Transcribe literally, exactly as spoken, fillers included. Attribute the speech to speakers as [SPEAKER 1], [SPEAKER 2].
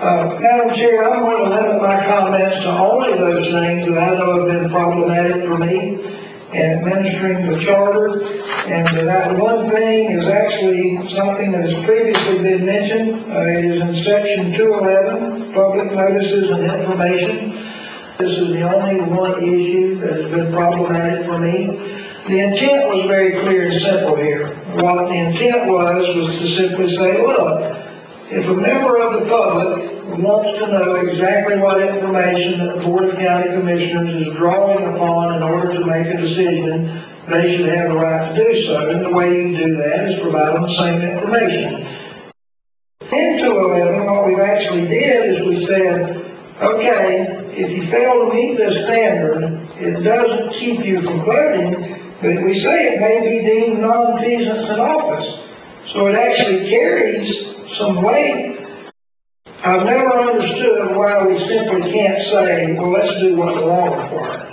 [SPEAKER 1] Uh, Madam Chair, I'm going to limit my comments to only those things that I know have been problematic for me in administering the charter. And that one thing is actually something that has previously been mentioned. Uh, it is in section two eleven, public notices and information. This is the only one issue that has been problematic for me. The intent was very clear and simple here. What the intent was, was to simply say, look, if a member of the public wants to know exactly what information that the Board of County Commissioners is drawing upon in order to make a decision, they should have the right to do so. And the way you do that is provide them the same information. In two eleven, what we actually did is we said, okay, if you fail to meet this standard, it doesn't keep you from voting, but we say it may be deemed non-feasance in office. So it actually carries some weight. I've never understood why we simply can't say, well, let's do what the law requires.